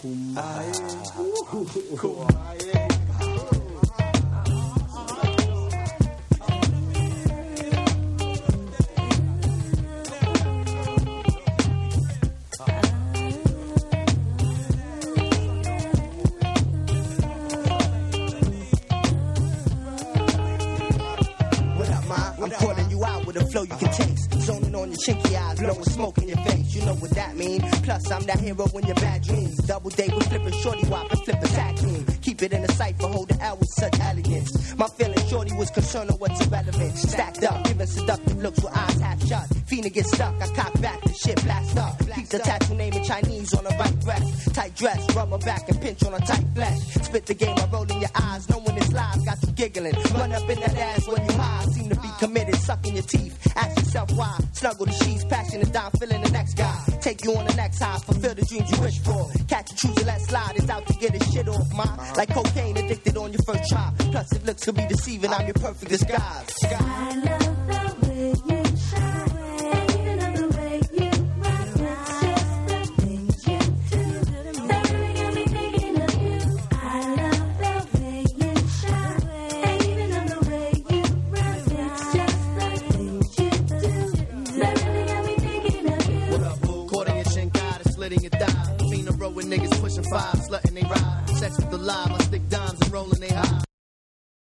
You can taste, zoning on your chinky eyes, blowing smoke in your face. You know what that mean? Plus, I'm that hero in your bad dreams. Double date with flipping shorty wop and flip attack team. Keep it in the cipher, hold the L with such elegance. My feeling shorty was concerned on what's irrelevant. Stacked up, giving seductive looks with eyes half shut. Fiend get stuck, I cock back, the shit blast up. Keep the tattoo name in Chinese on the right breast. Tight dress, rub my back and pinch on a tight flesh. Spit the game, I roll in your eyes, knowing it's live, got you giggling. Run up in that ass when you high, seem to be committed, sucking your teeth. Ask yourself why. Snuggle the sheets, passionate down, feeling the next guy. Take you on the next high, fulfill the dreams you wish for. Catch and choose and let slide, it's out to get his shit off, ma. Like cocaine addicted on your first try. Plus, if looks could be deceiving, I'm your perfect disguise. I love the way you shine. Even on the way you run. It's just the things you do that really got me thinking of you. I love the way you shine. Even on the way you run. It's just the things you do that really got me thinking of you. What up, boo? Caught in your chin, got it, slitting your thigh. Seen a row with niggas pushing 5, slutting they ride. Sex with the live, I stick dimes and rolling they high.